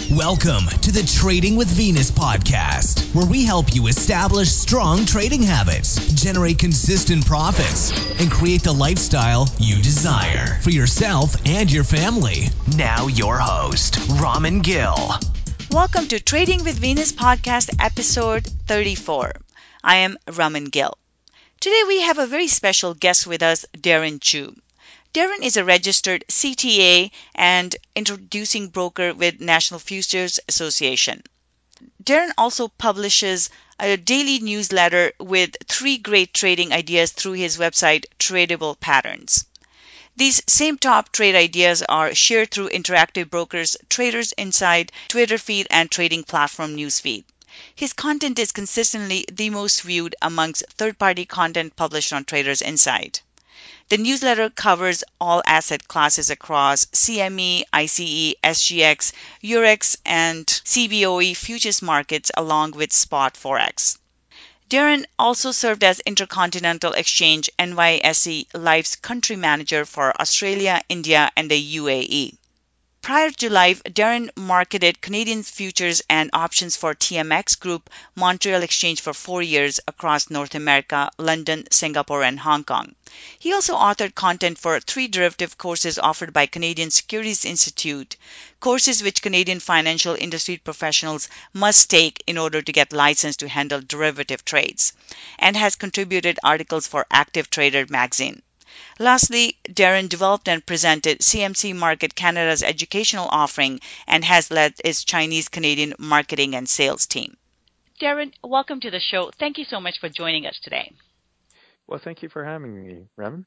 Welcome to the Trading with Venus podcast, where we help you establish strong trading habits, generate consistent profits, and create the lifestyle you desire for yourself and your family. Now your host, Raman Gill. Welcome to Trading with Venus podcast episode 34. I am Raman Gill. Today we have a very special guest with us, Darren Chu. Darren is a registered CTA and introducing broker with National Futures Association. Darren also publishes a daily newsletter with 3 great trading ideas through his website, Tradable Patterns. These same top trade ideas are shared through Interactive Brokers, Traders Insight, Twitter feed, and trading platform newsfeed. His content is consistently the most viewed amongst third-party content published on Traders Insight. The newsletter covers all asset classes across CME, ICE, SGX, Eurex, and CBOE futures markets along with spot forex. Darren also served as Intercontinental Exchange NYSE Life's country manager for Australia, India, and the UAE. Prior to Life, Darren marketed Canadian futures and options for TMX Group Montreal Exchange for 4 years across North America, London, Singapore, and Hong Kong. He also authored content for 3 derivative courses offered by Canadian Securities Institute, courses which Canadian financial industry professionals must take in order to get licensed to handle derivative trades, and has contributed articles for Active Trader magazine. Lastly, Darren developed and presented CMC Market Canada's educational offering and has led its Chinese-Canadian marketing and sales team. Darren, welcome to the show. Thank you so much for joining us today. Well, thank you for having me, Raman.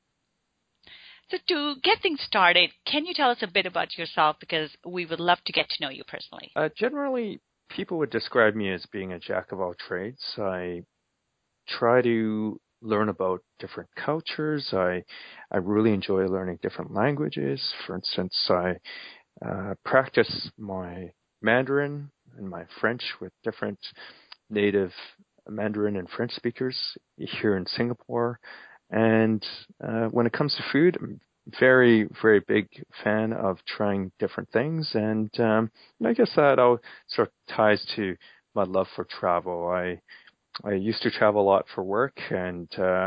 So to get things started, can you tell us a bit about yourself, because we would love to get to know you personally? Generally, people would describe me as being a jack of all trades. I try to learn about different cultures. I really enjoy learning different languages. For instance, I practice my Mandarin and my French with different native Mandarin and French speakers here in Singapore. And when it comes to food, I'm very, very big fan of trying different things. And I guess that all sort of ties to my love for travel. I used to travel a lot for work, and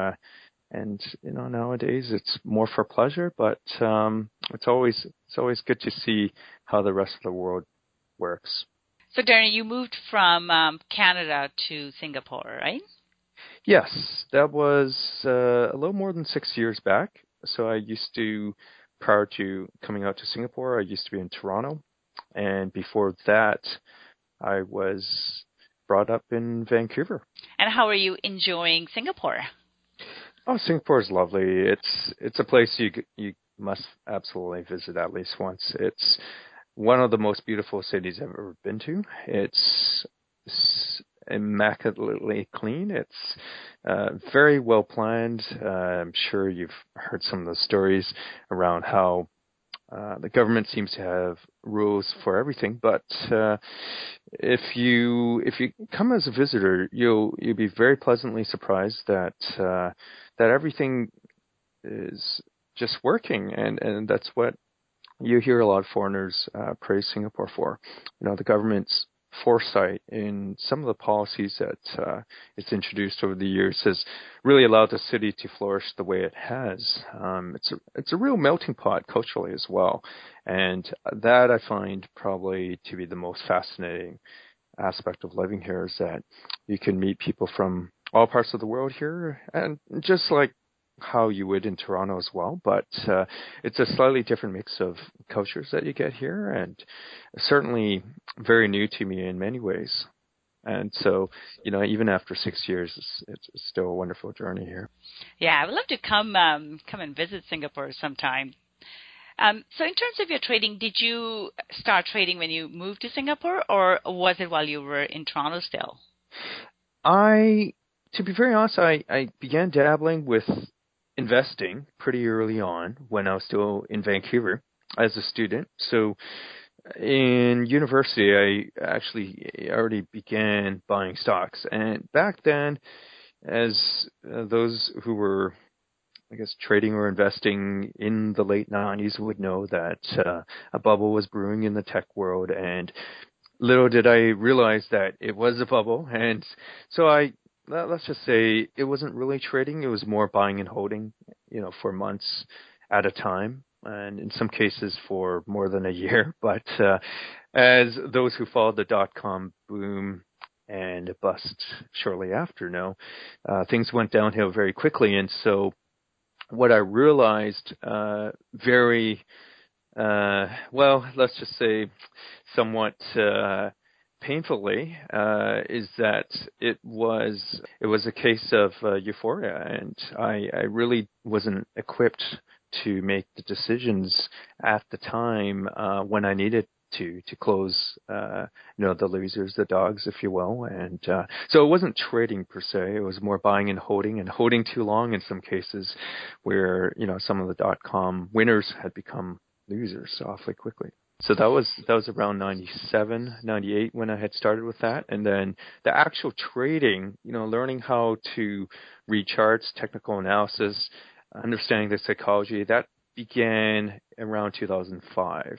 nowadays it's more for pleasure. But it's always good to see how the rest of the world works. So, Darren, you moved from Canada to Singapore, right? Yes, that was a little more than 6 years back. So prior to coming out to Singapore, I used to be in Toronto, and before that, I was brought up in Vancouver. And how are you enjoying Singapore? Oh, Singapore is lovely. It's a place you must absolutely visit at least once. It's one of the most beautiful cities I've ever been to. It's immaculately clean. It's very well planned. I'm sure you've heard some of the stories around how the government seems to have rules for everything, but if you come as a visitor, you'll be very pleasantly surprised that everything is just working, and that's what you hear a lot of foreigners praise Singapore for. The government's foresight in some of the policies that it's introduced over the years has really allowed the city to flourish the way it has. It's a real melting pot culturally as well, and that I find probably to be the most fascinating aspect of living here, is that you can meet people from all parts of the world here, and just like how you would in Toronto as well, but it's a slightly different mix of cultures that you get here, and certainly very new to me in many ways. And so, even after 6 years, it's still a wonderful journey here. Yeah, I would love to come and visit Singapore sometime. So in terms of your trading, did you start trading when you moved to Singapore, or was it while you were in Toronto still? To be very honest, I began dabbling with investing pretty early on when I was still in Vancouver as a student. So in university, I actually already began buying stocks. And back then, as those who were, I guess, trading or investing in the late 90s would know, that a bubble was brewing in the tech world, and little did I realize that it was a bubble. And so let's just say it wasn't really trading. It was more buying and holding, for months at a time. And in some cases for more than a year. But as those who followed the dot-com boom and bust shortly after know, things went downhill very quickly. And so what I realized let's just say somewhat painfully, is that it was a case of euphoria, and I really wasn't equipped to make the decisions at the time when I needed to close, the losers, the dogs, if you will. And so it wasn't trading per se. It was more buying and holding too long in some cases where, some of the dot-com winners had become losers awfully quickly. So that was around 97, 98 when I had started with that. And then the actual trading, learning how to read charts, technical analysis, understanding the psychology, that began around 2005.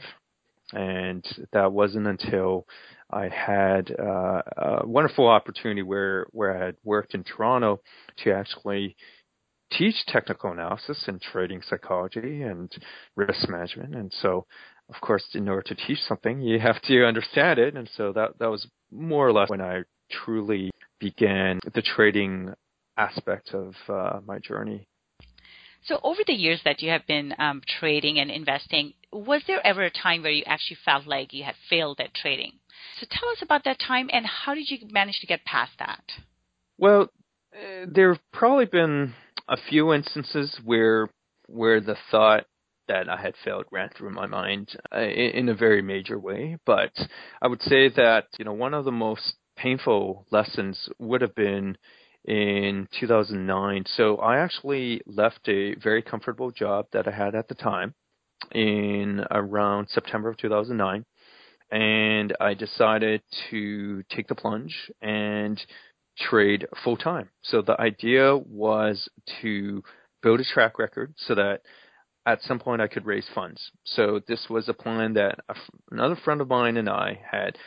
And that wasn't until I had a wonderful opportunity where I had worked in Toronto to actually teach technical analysis and trading psychology and risk management. And so, of course, in order to teach something, you have to understand it. And so that was more or less when I truly began the trading aspect of my journey. So over the years that you have been trading and investing, was there ever a time where you actually felt like you had failed at trading? So tell us about that time, and how did you manage to get past that? Well, there have probably been a few instances where the thought that I had failed ran through my mind in a very major way. But I would say that, one of the most painful lessons would have been in 2009. So I actually left a very comfortable job that I had at the time in around September of 2009. And I decided to take the plunge and trade full time. So the idea was to build a track record so that at some point I could raise funds. So this was a plan that another friend of mine and I had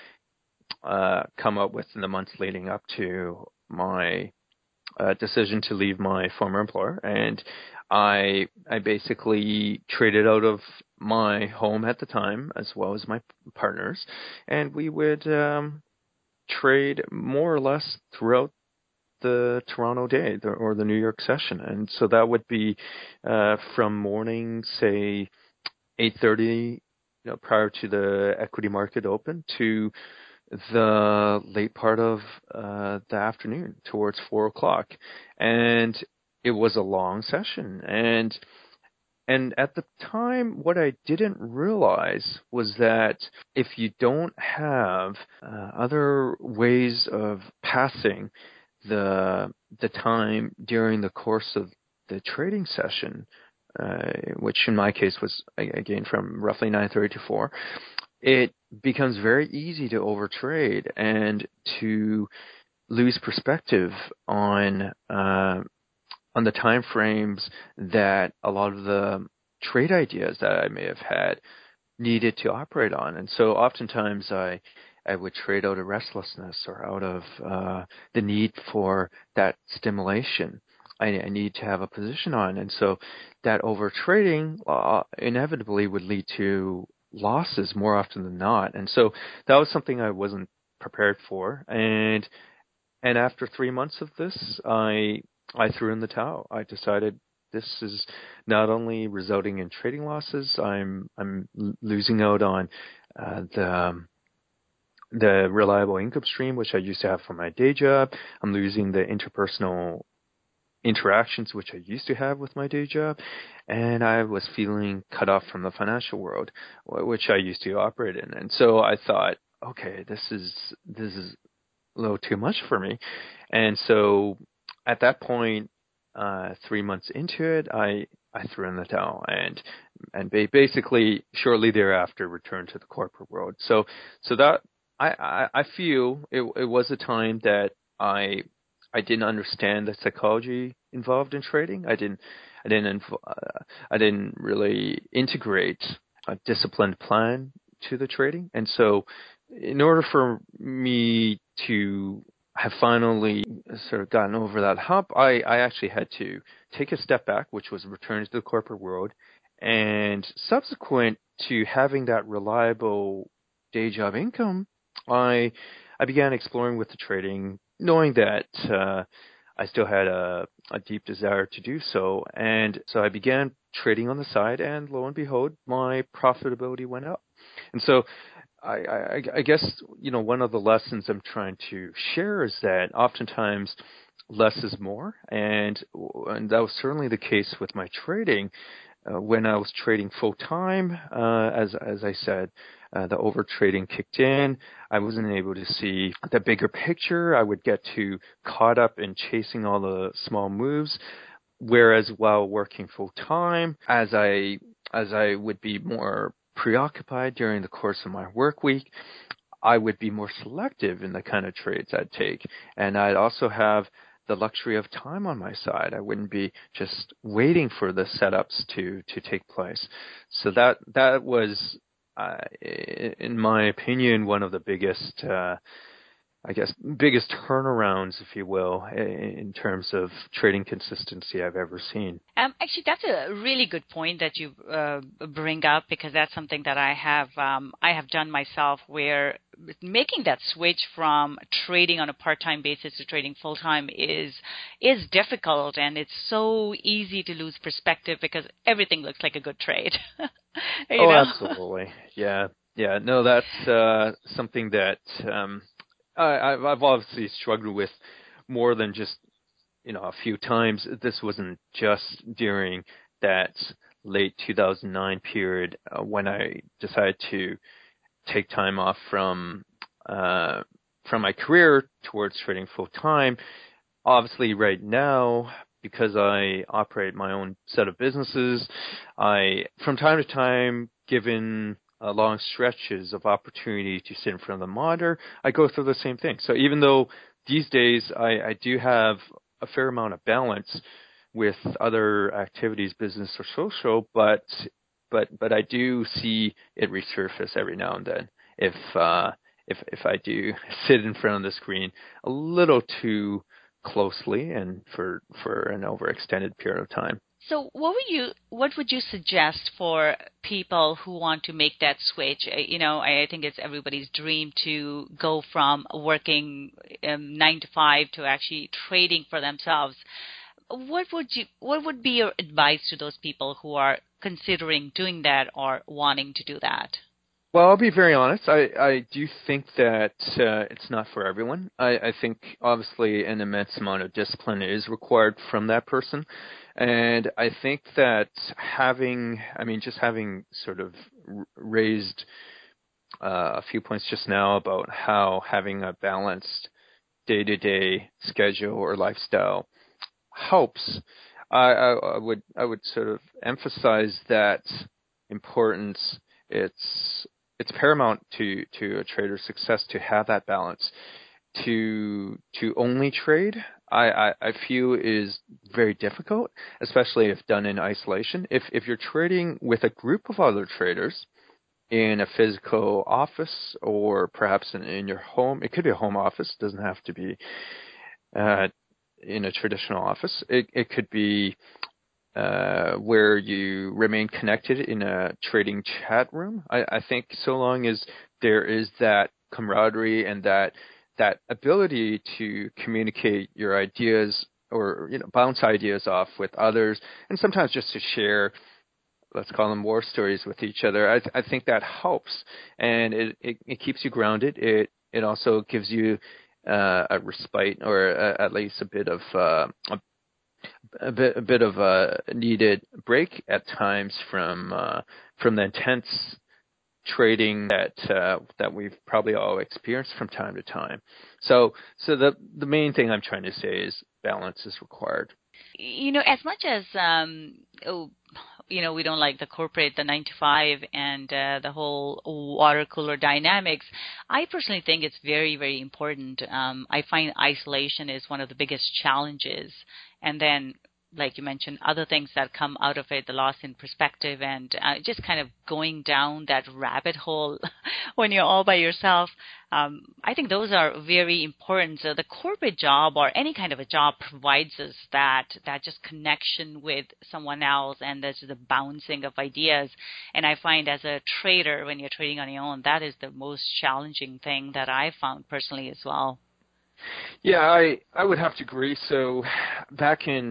come up with in the months leading up to my decision to leave my former employer. And I basically traded out of my home at the time as well as my partners, and we would trade more or less throughout the Toronto day or the New York session. And so that would be from morning, say 8:30, prior to the equity market open, to the late part of the afternoon towards 4:00. And it was a long session. And at the time, what I didn't realize was that if you don't have other ways of passing the time during the course of the trading session, which in my case was, again, from roughly 9:30 to 4, it becomes very easy to overtrade and to lose perspective on the time frames that a lot of the trade ideas that I may have had needed to operate on. And so oftentimes I would trade out of restlessness or out of the need for that stimulation. I need to have a position on. And so that over trading inevitably would lead to losses more often than not. And so that was something I wasn't prepared for. And after 3 months of this, I threw in the towel. I decided this is not only resulting in trading losses, I'm losing out on the reliable income stream, which I used to have from my day job. I'm losing the interpersonal interactions, which I used to have with my day job. And I was feeling cut off from the financial world, which I used to operate in. And so I thought, okay, this is a little too much for me. And so at that point, 3 months into it, I threw in the towel and basically shortly thereafter returned to the corporate world. So that I feel it was a time that I didn't understand the psychology involved in trading. I didn't really integrate a disciplined plan to the trading, and so in order for me to have finally sort of gotten over that hump, I actually had to take a step back, which was return to the corporate world. And subsequent to having that reliable day job income, I began exploring with the trading, knowing that I still had a deep desire to do so. And so I began trading on the side, and lo and behold, my profitability went up. And so I guess, one of the lessons I'm trying to share is that oftentimes less is more, and that was certainly the case with my trading. When I was trading full time, as I said, the over trading kicked in. I wasn't able to see the bigger picture. I would get too caught up in chasing all the small moves. Whereas while working full time, as I would be more preoccupied during the course of my work week, I would be more selective in the kind of trades I'd take. And I'd also have the luxury of time on my side. I wouldn't be just waiting for the setups to take place. So that was, in my opinion, one of the biggest turnarounds, if you will, in terms of trading consistency I've ever seen. Actually, that's a really good point that you bring up, because that's something that I have done myself, where making that switch from trading on a part-time basis to trading full-time is difficult, and it's so easy to lose perspective because everything looks like a good trade. you know? Absolutely. Yeah. No, that's something that I've obviously struggled with more than just a few times. This wasn't just during that late 2009 period when I decided to take time off from my career towards trading full time. Obviously, right now, because I operate my own set of businesses, I, from time to time, given long stretches of opportunity to sit in front of the monitor, I go through the same thing. So even though these days I do have a fair amount of balance with other activities, business or social, but I do see it resurface every now and then if I do sit in front of the screen a little too closely and for an overextended period of time. So what would you suggest for people who want to make that switch? I think it's everybody's dream to go from working 9 to 5 to actually trading for themselves. What would be your advice to those people who are considering doing that or wanting to do that? Well, I'll be very honest. I do think that it's not for everyone. I think obviously an immense amount of discipline is required from that person. And I think that having sort of raised a few points just now about how having a balanced day-to-day schedule or lifestyle helps, I would sort of emphasize that importance. It's paramount to a trader's success to have that balance. To only trade, I feel is very difficult, especially if done in isolation. If you're trading with a group of other traders in a physical office or perhaps in your home, it could be a home office, it doesn't have to be in a traditional office. It could be where you remain connected in a trading chat room. I think so long as there is that camaraderie and that ability to communicate your ideas or bounce ideas off with others, and sometimes just to share, let's call them war stories with each other, I think that helps, and it keeps you grounded. It also gives you a respite, or at least a bit of a needed break at times from the intense trading that we've probably all experienced from time to time. So the main thing I'm trying to say is balance is required. As much as we don't like the 9 to 5 and the whole water cooler dynamics, I personally think it's very, very important. I find isolation is one of the biggest challenges. And then, like you mentioned, other things that come out of it, the loss in perspective and just kind of going down that rabbit hole when you're all by yourself. I think those are very important. So the corporate job or any kind of a job provides us that just connection with someone else, and there's the bouncing of ideas. And I find as a trader, when you're trading on your own, that is the most challenging thing that I found personally as well. Yeah, I would have to agree. So back in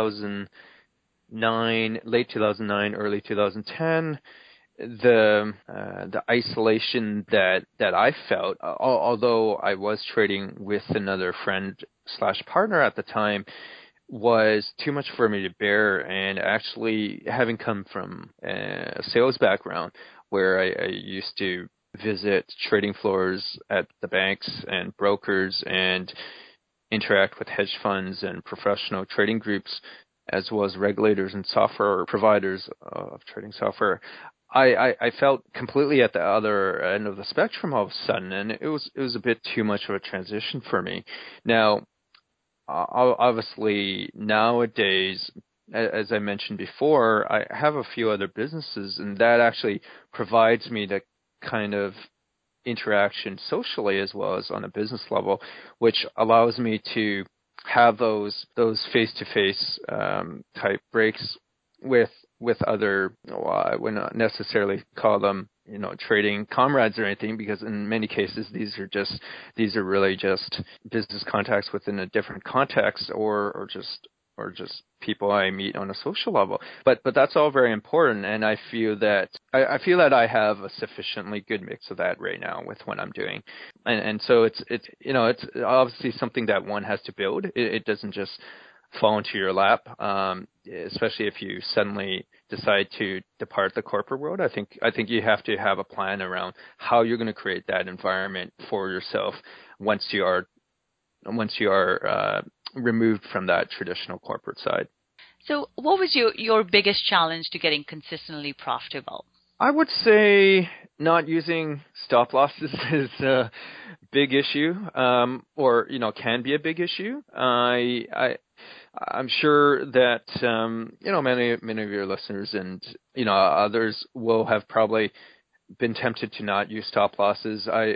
2009, late 2009, early 2010, the isolation that I felt, although I was trading with another friend slash partner at the time, was too much for me to bear. And actually, having come from a sales background where I used to visit trading floors at the banks and brokers and interact with hedge funds and professional trading groups, as well as regulators and software providers of trading software, I felt completely at the other end of the spectrum all of a sudden, and it was a bit too much of a transition for me. Now, obviously, nowadays, as I mentioned before, I have a few other businesses, and that actually provides me the kind of interaction socially as well as on a business level, which allows me to have those face-to-face type breaks with other, well, I would not necessarily call them trading comrades or anything, because in many cases these are really just business contacts within a different context, or just people I meet on a social level. But that's all very important, and I feel that I have a sufficiently good mix of that right now with what I'm doing, and so it's obviously something that one has to build. It doesn't just fall into your lap, especially if you suddenly decide to depart the corporate world. I think you have to have a plan around how you're going to create that environment for yourself once you are removed from that traditional corporate side. So what was your biggest challenge to getting consistently profitable? I would say not using stop losses is a big issue, or can be a big issue. I'm sure that many of your listeners and others will have probably been tempted to not use stop losses. I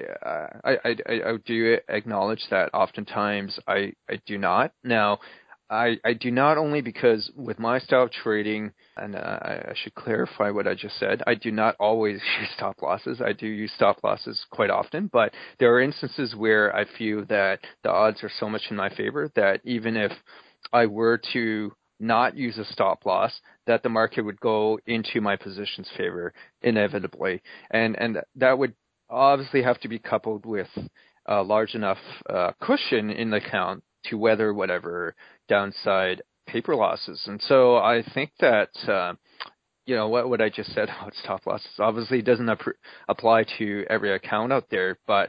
do acknowledge that oftentimes I do not. Now, I do not only because with my style of trading, and I should clarify what I just said, I do not always use stop losses. I do use stop losses quite often, but there are instances where I feel that the odds are so much in my favor that even if I were to not use a stop loss, that the market would go into my position's favor inevitably. And that would obviously have to be coupled with a large enough cushion in the account to weather whatever downside paper losses. And so I think that what I just said about stop losses obviously doesn't apply to every account out there, but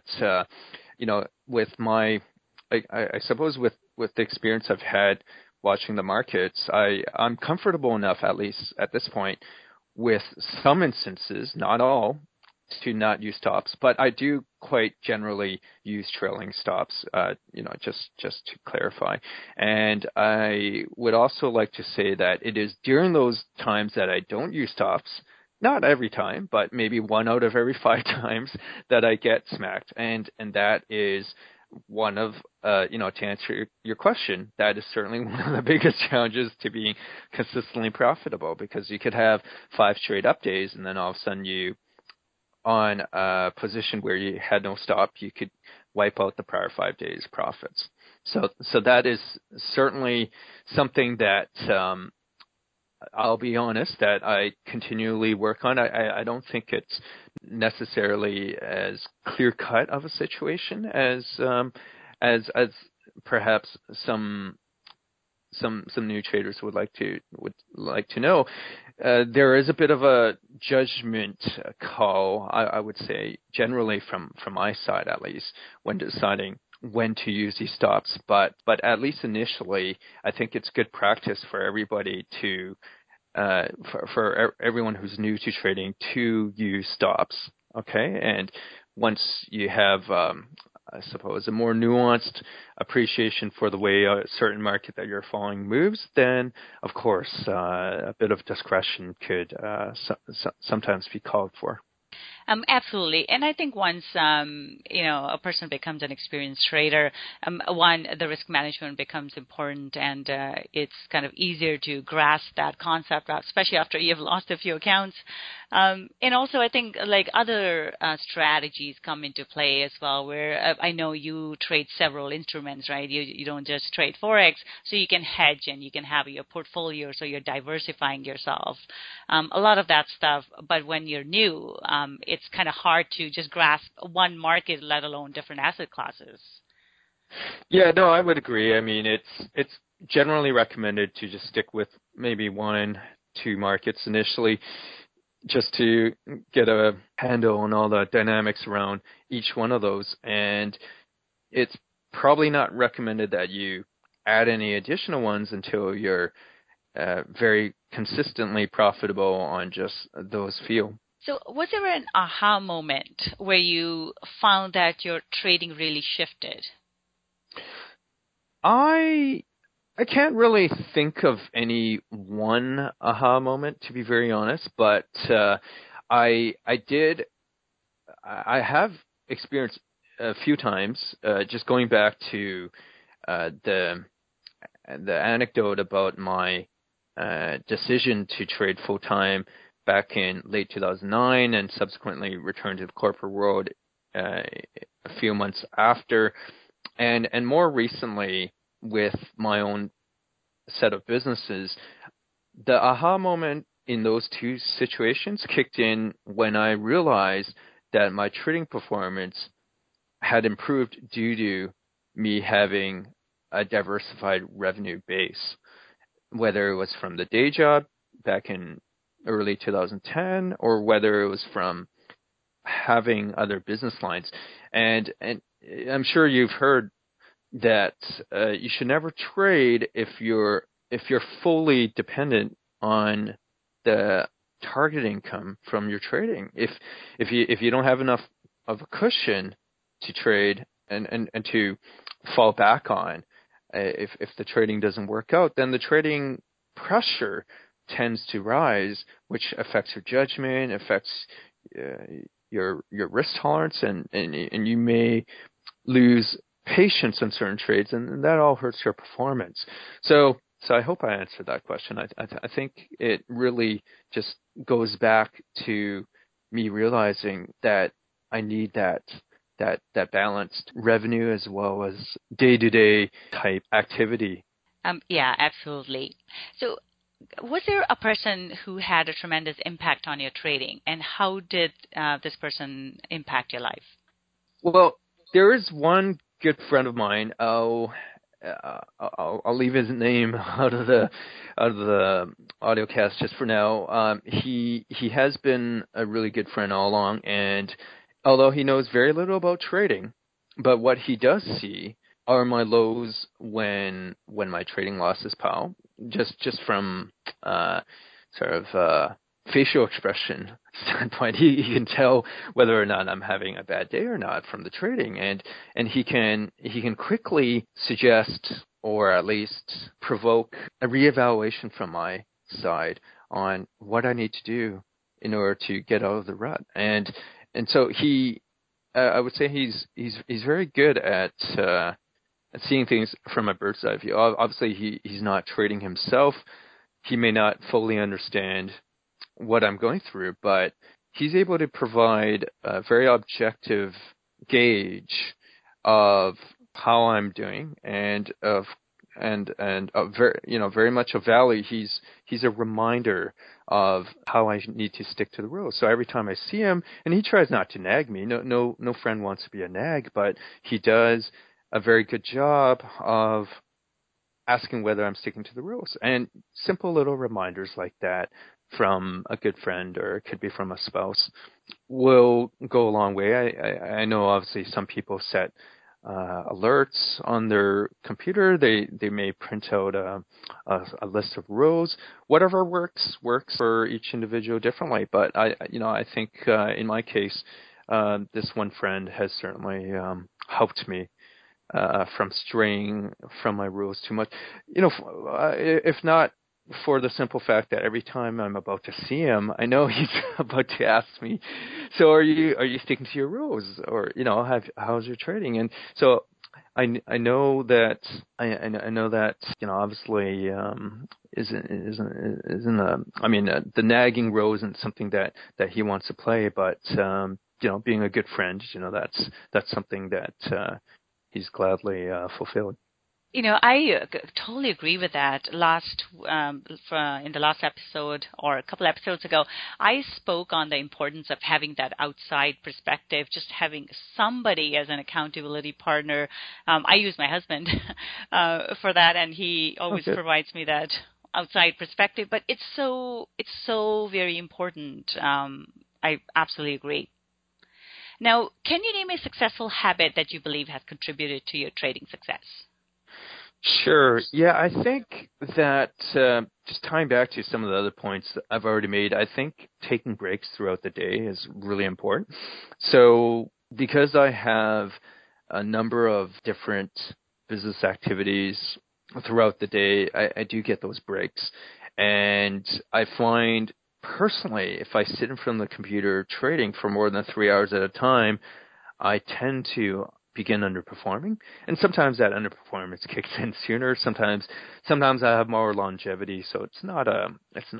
with my I suppose with the experience I've had watching the markets, I'm comfortable enough, at least at this point, with some instances, not all, to not use stops, but I do quite generally use trailing stops, just to clarify. And I would also like to say that it is during those times that I don't use stops, not every time, but maybe 1 out of every 5 times, that I get smacked. And that is one of, to answer your question, that is certainly one of the biggest challenges to being consistently profitable, because you could have 5 straight up days and then all of a sudden you, on a position where you had no stop, you could wipe out the prior 5 days profits. So that is certainly something that I'll be honest, that I continually work on. I don't think it's necessarily as clear cut of a situation as perhaps some new traders would like to know. There is a bit of a judgment call, I would say, generally from my side at least, when deciding when to use these stops. But at least initially, I think it's good practice for everybody to for everyone who's new to trading to use stops. Okay, and once you have I suppose a more nuanced appreciation for the way a certain market that you're following moves, then of course a bit of discretion could sometimes be called for. Absolutely. And I think once, a person becomes an experienced trader, one, the risk management becomes important, and it's kind of easier to grasp that concept, especially after you've lost a few accounts. And also, I think like other strategies come into play as well, where I know you trade several instruments, right? You don't just trade Forex, so you can hedge and you can have your portfolio, so you're diversifying yourself. A lot of that stuff, but when you're new, it's kind of hard to just grasp one market, let alone different asset classes. Yeah, no, I would agree. I mean, it's generally recommended to just stick with maybe 1-2 markets initially, just to get a handle on all the dynamics around each one of those. And it's probably not recommended that you add any additional ones until you're very consistently profitable on just those few. So was there an aha moment where you found that your trading really shifted? I can't really think of any one aha moment, to be very honest, but I have experienced a few times, just going back to the anecdote about my decision to trade full time back in late 2009 and subsequently returned to the corporate world a few months after, and more recently with my own set of businesses. The aha moment in those two situations kicked in when I realized that my trading performance had improved due to me having a diversified revenue base, whether it was from the day job back in early 2010 or whether it was from having other business lines. And I'm sure you've heard that you should never trade if you're fully dependent on the target income from your trading. If you don't have enough of a cushion to trade and to fall back on, if the trading doesn't work out, then the trading pressure tends to rise, which affects your judgment, affects your risk tolerance, and you may lose patience in certain trades, and that all hurts your performance. So I hope I answered that question. I think it really just goes back to me realizing that I need that balanced revenue as well as day-to-day type activity. Yeah, absolutely. So was there a person who had a tremendous impact on your trading, and how did this person impact your life? Well, there is one good friend of mine. I'll leave his name out of the audio cast just for now. He has been a really good friend all along, and although he knows very little about trading, but what he does see are my lows when my trading losses pile, just from sort of facial expression standpoint. He can tell whether or not I'm having a bad day or not from the trading, and he can quickly suggest or at least provoke a reevaluation from my side on what I need to do in order to get out of the rut. And so he, I would say he's very good at seeing things from a bird's eye view. Obviously, he's not trading himself. He may not fully understand what I'm going through, but he's able to provide a very objective gauge of how I'm doing, and very much a value. He's a reminder of how I need to stick to the rules. So every time I see him, and he tries not to nag me. No friend wants to be a nag, but he does a very good job of asking whether I'm sticking to the rules. And simple little reminders like that from a good friend, or it could be from a spouse, will go a long way. I know obviously some people set alerts on their computer. They may print out a list of rules. Whatever works for each individual differently. But I think in my case, this one friend has certainly helped me from straying from my rules too much. If not for the simple fact that every time I'm about to see him, I know he's about to ask me, so are you sticking to your rules, or how's your trading? And so I know that I know that obviously the nagging row isn't something that he wants to play, but being a good friend, that's something that he's gladly fulfilled. I totally agree with that. In the last episode or a couple episodes ago, I spoke on the importance of having that outside perspective, just having somebody as an accountability partner. I use my husband for that, and he always provides me that outside perspective. But it's so very important. I absolutely agree. Now, can you name a successful habit that you believe has contributed to your trading success? Sure. Yeah, I think that just tying back to some of the other points that I've already made, I think taking breaks throughout the day is really important. So because I have a number of different business activities throughout the day, I do get those breaks. And I find personally, if I sit in front of the computer trading for more than 3 hours at a time, I tend to begin underperforming, and sometimes that underperformance kicks in sooner. Sometimes I have more longevity, so it's not a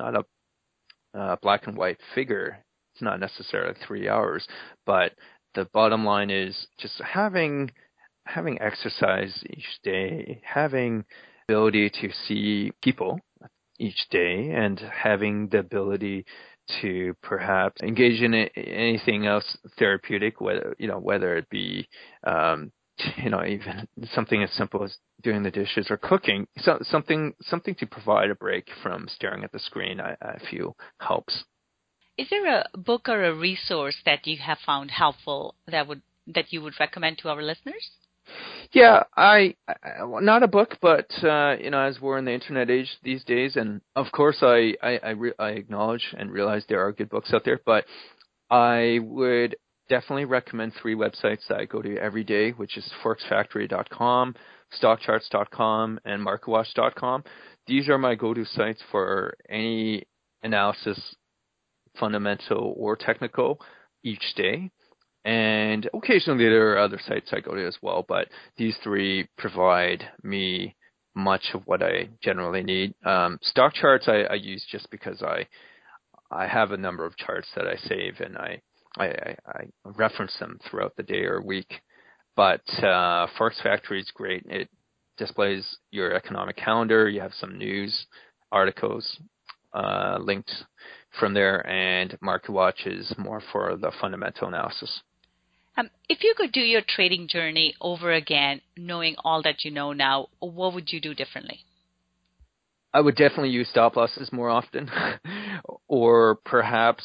black and white figure. It's not necessarily 3 hours, but the bottom line is just having exercise each day, having ability to see people each day, and having the ability to perhaps engage in anything else therapeutic, whether it be even something as simple as doing the dishes or cooking, something to provide a break from staring at the screen, I feel helps. Is there a book or a resource that you have found helpful that you would recommend to our listeners? Yeah, I not a book, but as we're in the internet age these days, and of course I acknowledge and realize there are good books out there, but I would definitely recommend 3 websites that I go to every day, which is forexfactory.com, stockcharts.com, and marketwatch.com. These are my go-to sites for any analysis, fundamental or technical, each day. And occasionally there are other sites I go to as well, but these 3 provide me much of what I generally need. Stock charts I use just because I have a number of charts that I save, and I reference them throughout the day or week. But Forex Factory is great. It displays your economic calendar. You have some news articles linked from there, and MarketWatch is more for the fundamental analysis. If you could do your trading journey over again, knowing all that you know now, what would you do differently? I would definitely use stop losses more often, or perhaps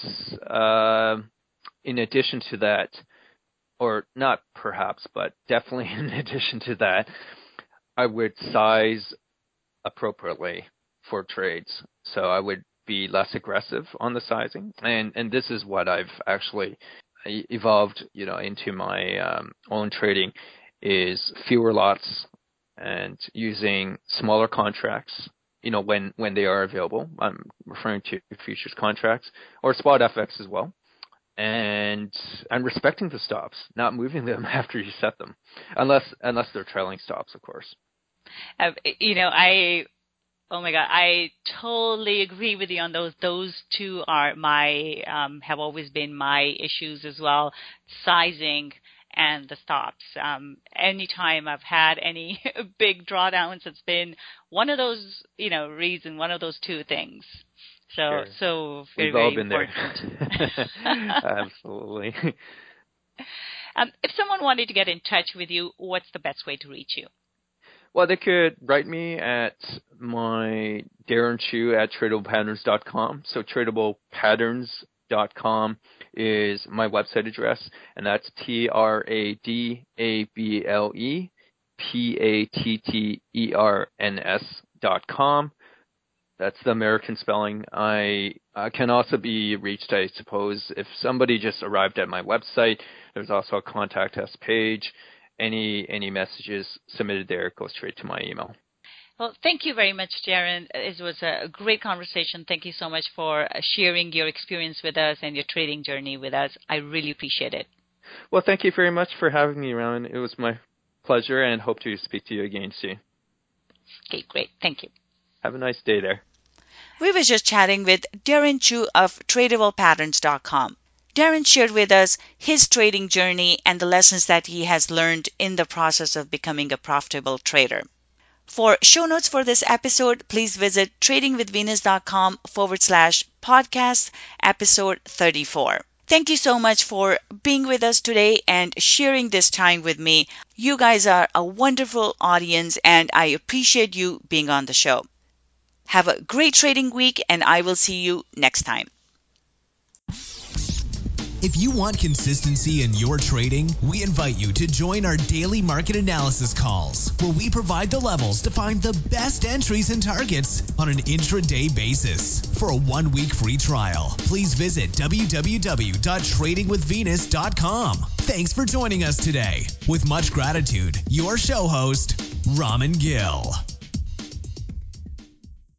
in addition to that, or not perhaps, but definitely in addition to that, I would size appropriately for trades. So I would be less aggressive on the sizing, and this is what I've actually evolved, into my own trading, is fewer lots and using smaller contracts, when they are available. I'm referring to futures contracts or spot FX as well. And I'm respecting the stops, not moving them after you set them, unless they're trailing stops, of course. Oh my God, I totally agree with you on those. Those 2 are have always been my issues as well, sizing and the stops. Anytime I've had any big drawdowns, it's been one of those, reason, one of those 2 things. So, Sure. so very, We've all very been important. There. Absolutely. If someone wanted to get in touch with you, what's the best way to reach you? Well, they could write me at my Darren Chu at tradeablepatterns.com. So tradeablepatterns.com is my website address, and that's TradablePatterns.com. That's the American spelling. I can also be reached, I suppose, if somebody just arrived at my website. There's also a contact us page. Any messages submitted there go straight to my email. Well, thank you very much, Darren. It was a great conversation. Thank you so much for sharing your experience with us and your trading journey with us. I really appreciate it. Well, thank you very much for having me, Raman. It was my pleasure, and hope to speak to you again soon. Okay, great. Thank you. Have a nice day there. We were just chatting with Darren Chu of TradablePatterns.com. Darren shared with us his trading journey and the lessons that he has learned in the process of becoming a profitable trader. For show notes for this episode, please visit tradingwithvenus.com/podcast episode 34. Thank you so much for being with us today and sharing this time with me. You guys are a wonderful audience and I appreciate you being on the show. Have a great trading week and I will see you next time. If you want consistency in your trading, we invite you to join our daily market analysis calls, where we provide the levels to find the best entries and targets on an intraday basis. For a 1-week free trial, please visit www.tradingwithvenus.com. Thanks for joining us today. With much gratitude, your show host, Raman Gill.